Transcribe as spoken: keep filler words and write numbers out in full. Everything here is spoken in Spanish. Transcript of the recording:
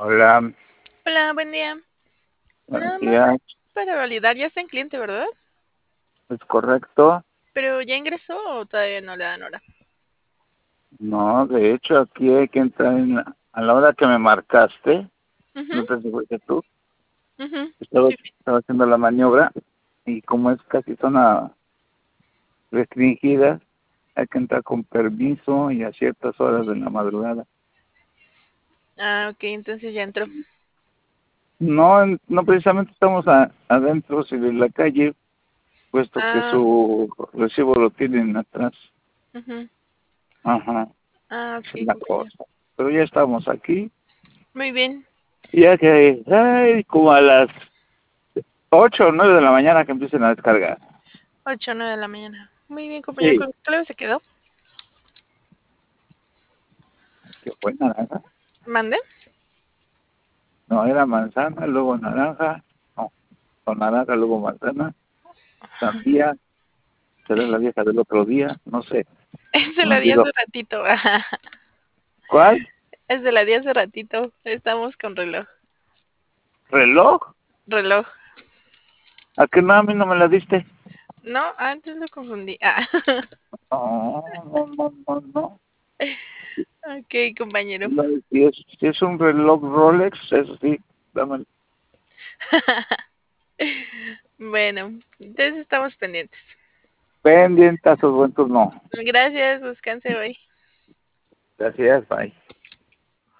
Hola, Hola, buen día. buenos Nada días. más para validar, ya está en cliente, ¿verdad? ¿Es correcto? Pero ya ingresó o todavía no le dan hora. No, de hecho aquí hay que entrar en la- a la hora que me marcaste. Mhm, No sé si fuiste tú. mhm. Estaba, Sí, sí. estaba haciendo la maniobra y como es casi zona restringida, hay que entrar con permiso y a ciertas horas de la madrugada. Ah, ok, entonces ya entró. No, en- no precisamente estamos a- adentro sí, de la calle, puesto que Ah, su recibo lo tienen atrás. mhm. Ajá, Ah, esa es ok, la compañero. cosa. Pero ya estamos aquí. Muy bien. Ya que, ay, como a las ocho o nueve de la mañana que empiecen a descargar. Ocho o nueve de la mañana. Muy bien, compañero. Sí, ¿Con qué clave se quedó? que fue naranja. ¿Mande? No, era manzana, luego naranja. No, con naranja, luego manzana. Sandía, será la vieja del otro día, no sé. Es de Se me la di olvidó. hace ratito. ¿Cuál? Es de la di hace ratito. Estamos con reloj. ¿Reloj? Reloj. ¿A qué no? A mí no me la diste. No, antes lo confundí. Ah. No, no, no, no, no. Ok, compañero. No, Si es, si es un reloj Rolex, eso sí, dame Bueno, entonces estamos pendientes. pendientazos, buen turno. Gracias, descanse hoy. Gracias, bye.